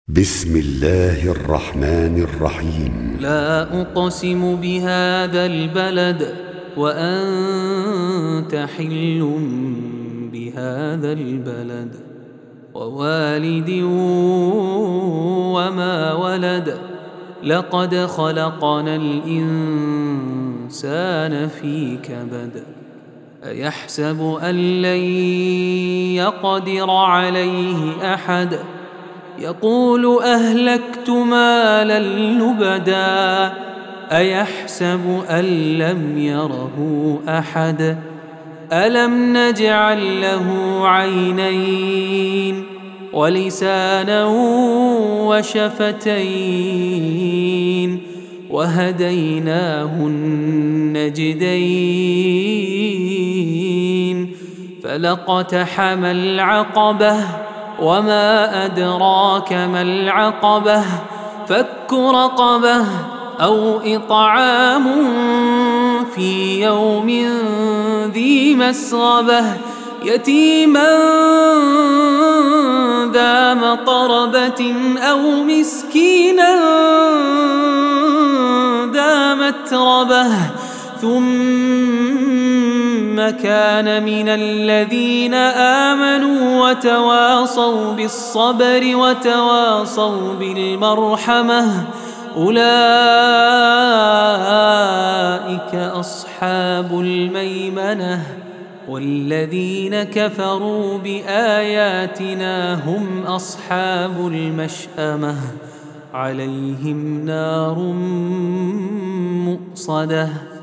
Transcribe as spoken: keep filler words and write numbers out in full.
بسم الله الرحمن الرحيم. لا أقسم بهذا البلد وأنت حل بهذا البلد ووالد وما ولد لقد خلقنا الإنسان في كبد أيحسب أن لن يقدر عليه أحد يقول أهلكت مالا لبدا أيحسب أن لم يره أحد ألم نجعل له عينين ولسانا وشفتين وهديناه النجدين فلاقتحم العقبة وما أدراك ما العقبة فك رقبة أو إطعام في يوم ذي مسغبة يتيما ذا مقربة أو مسكينا ذا متربة ثم كان من الذين آمنوا وتواصوا بالصبر وتواصوا بالمرحمة أولئك أصحاب الميمنة والذين كفروا بآياتنا هم أصحاب المشأمة عليهم نار مؤصدة.